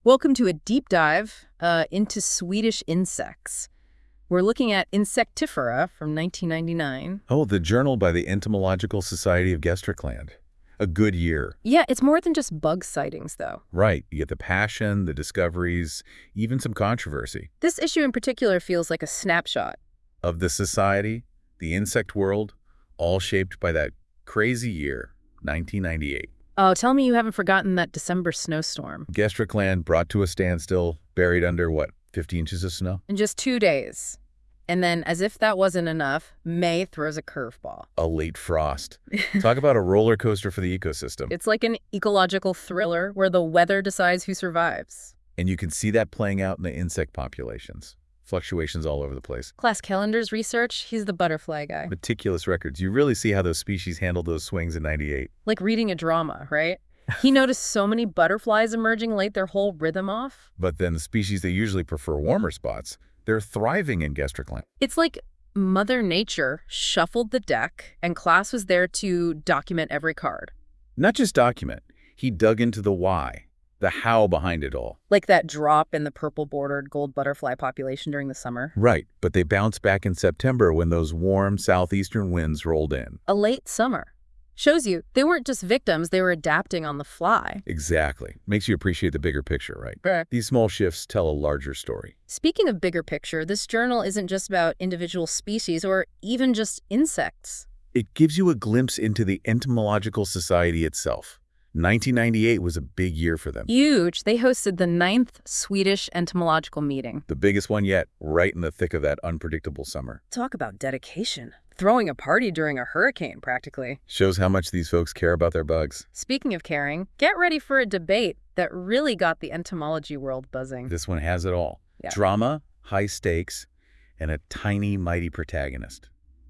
Welcome to a deep dive into Swedish insects. We're looking at Insectifera from 1999. Oh, the journal by the Entomological Society of Gästrikland. A good year. Yeah, it's more than just bug sightings, though. Right. You get the passion, the discoveries, even some controversy. This issue in particular feels like a snapshot. Of the society, the insect world, all shaped by that crazy year, 1998. Oh, tell me you haven't forgotten that December snowstorm. Gästrikland brought to a standstill, buried under, what, 50 inches of snow? In just 2 days. And then, as if that wasn't enough, May throws a curveball. A late frost. Talk about a roller coaster for the ecosystem. It's like an ecological thriller where the weather decides who survives. And you can see that playing out in the insect populations. Fluctuations all over the place. Klaus Kellender's research, he's the butterfly guy. Meticulous records. You really see how those species handled those swings in 98. Like reading a drama, right? He noticed so many butterflies emerging late their whole rhythm off. But then the species that usually prefer warmer spots, they're thriving in Gästrikland. It's like Mother Nature shuffled the deck, and Klaus was there to document every card. Not just document. He dug into the why, the how behind it all. Like that drop in the purple-bordered gold butterfly population during the summer. Right, but they bounced back in September when those warm southeastern winds rolled in. A late summer. Shows you, they weren't just victims, they were adapting on the fly. Exactly. Makes you appreciate the bigger picture, right? Correct. These small shifts tell a larger story. Speaking of bigger picture, this journal isn't just about individual species or even just insects. It gives you a glimpse into the Entomological Society itself. 1998 was a big year for them. Huge. They hosted the 9th Swedish entomological meeting. The biggest one yet, right in the thick of that unpredictable summer. Talk about dedication. Throwing a party during a hurricane, practically. Shows how much these folks care about their bugs. Speaking of caring, get ready for a debate that really got the entomology world buzzing. This one has it all. Yeah. Drama, high stakes, and a tiny, mighty protagonist.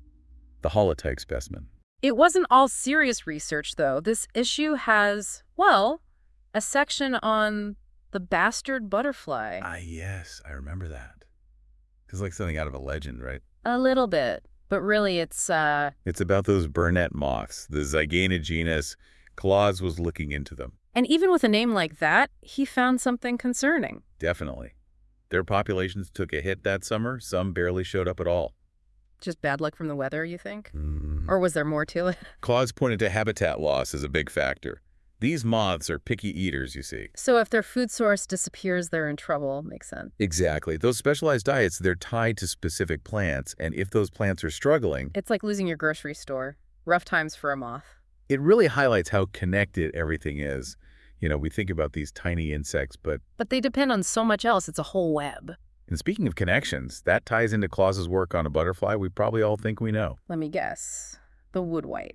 The holotype specimen. It wasn't all serious research, though. This issue has, well, a section on the bastard butterfly. Ah, yes, I remember that. It's like something out of a legend, right? A little bit. But really, it's about those Burnet moths, the Zygana genus. Claus was looking into them. And even with a name like that, he found something concerning. Definitely. Their populations took a hit that summer. Some barely showed up at all. Just bad luck from the weather, you think? Or was there more to it? Claus pointed to habitat loss as a big factor. These moths are picky eaters, you see. So if their food source disappears, they're in trouble. Makes sense. Exactly. Those specialized diets, they're tied to specific plants, and if those plants are struggling... It's like losing your grocery store. Rough times for a moth. It really highlights how connected everything is. You know, we think about these tiny insects, but they depend on so much else. It's a whole web. And speaking of connections, that ties into Claus's work on a butterfly we probably all think we know. Let me guess. The woodwhite.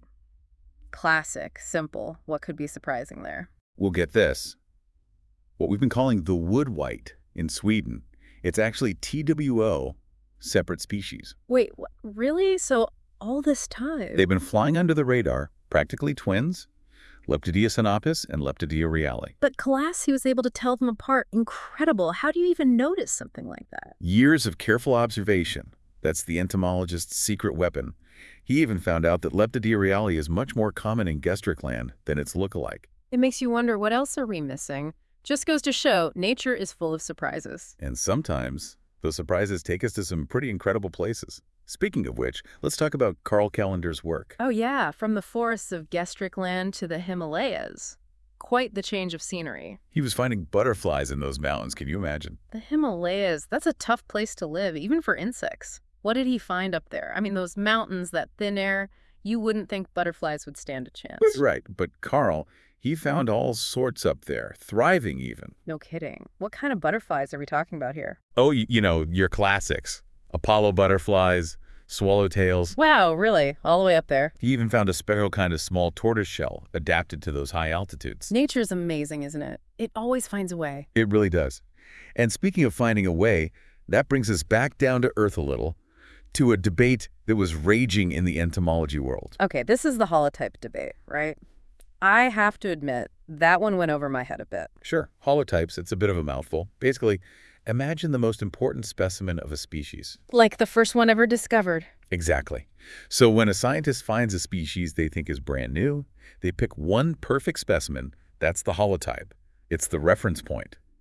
Classic, simple. What could be surprising there? We'll get this. What we've been calling the woodwhite in Sweden, it's actually TWO, separate species. Wait, what? Really? So all this time? They've been flying under the radar, practically twins, Leptidia sinapis and Leptidia reale. But Klaus, he was able to tell them apart. Incredible. How do you even notice something like that? Years of careful observation. That's the entomologist's secret weapon. He even found out that Leptidia reale is much more common in Gästrikland than its lookalike. It makes you wonder, what else are we missing? Just goes to show, nature is full of surprises. And sometimes, those surprises take us to some pretty incredible places. Speaking of which, let's talk about Carl Kellender's work. Oh yeah, from the forests of Gästrikland to the Himalayas. Quite the change of scenery. He was finding butterflies in those mountains, can you imagine? The Himalayas, that's a tough place to live, even for insects. What did he find up there? I mean, those mountains, that thin air, you wouldn't think butterflies would stand a chance. Right, but Carl, he found all sorts up there, thriving even. No kidding. What kind of butterflies are we talking about here? Oh, you know, your classics. Apollo butterflies, swallowtails. Wow, really? All the way up there? He even found a special kind of small tortoiseshell adapted to those high altitudes. Nature's amazing, isn't it? It always finds a way. It really does. And speaking of finding a way, that brings us back down to earth a little, to a debate that was raging in the entomology world. Okay, this is the holotype debate, right? I have to admit, that one went over my head a bit. Sure, holotypes, it's a bit of a mouthful. Basically, imagine the most important specimen of a species. Like the first one ever discovered. Exactly. So when a scientist finds a species they think is brand new, they pick one perfect specimen. That's the holotype. It's the reference point.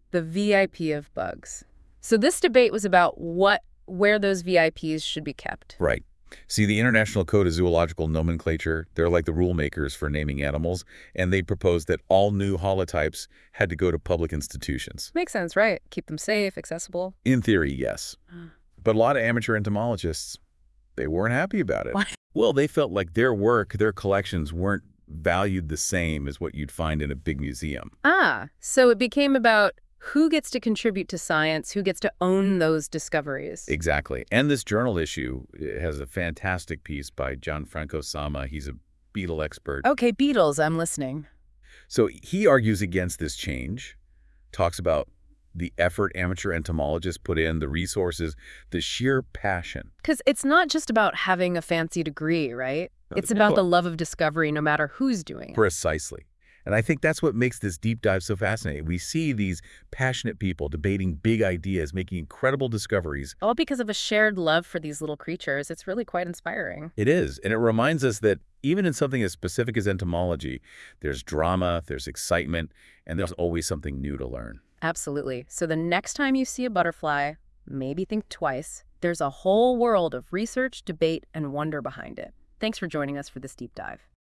The VIP of bugs. So this debate was about where those VIPs should be kept. Right. See, the International Code of Zoological Nomenclature, they're like the rule makers for naming animals, and they proposed that all new holotypes had to go to public institutions. Makes sense, right? Keep them safe, accessible. In theory, yes. But a lot of amateur entomologists, they weren't happy about it. Why? Well, they felt like their work, their collections weren't valued the same as what you'd find in a big museum. So it became about who gets to contribute to science, who gets to own those discoveries. Exactly. And this journal issue has a fantastic piece by Gianfranco Sama. He's a beetle expert. Okay, beetles, I'm listening. So he argues against this change, talks about the effort amateur entomologists put in, the resources, the sheer passion. Because it's not just about having a fancy degree, right? It's about the love of discovery no matter who's doing it. Precisely. And I think that's what makes this deep dive so fascinating. We see these passionate people debating big ideas, making incredible discoveries. All because of a shared love for these little creatures. It's really quite inspiring. It is. And it reminds us that even in something as specific as entomology, there's drama, there's excitement, and there's always something new to learn. Absolutely. So the next time you see a butterfly, maybe think twice. There's a whole world of research, debate, and wonder behind it. Thanks for joining us for this deep dive.